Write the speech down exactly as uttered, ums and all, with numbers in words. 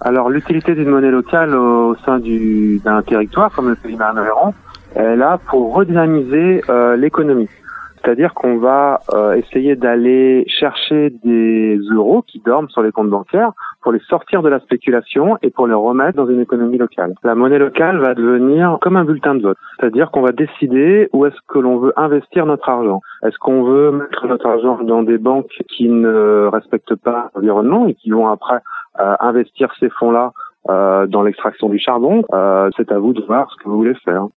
Alors, l'utilité d'une monnaie locale au sein du, d'un territoire comme le pays Marne-et-Méron, elle est là pour redynamiser euh, l'économie. C'est-à-dire qu'on va euh, essayer d'aller chercher des euros qui dorment sur les comptes bancaires pour les sortir de la spéculation et pour les remettre dans une économie locale. La monnaie locale va devenir comme un bulletin de vote. C'est-à-dire qu'on va décider où est-ce que l'on veut investir notre argent. Est-ce qu'on veut mettre notre argent dans des banques qui ne respectent pas l'environnement et qui vont après euh, investir ces fonds-là euh, dans l'extraction du charbon? euh, C'est à vous de voir ce que vous voulez faire.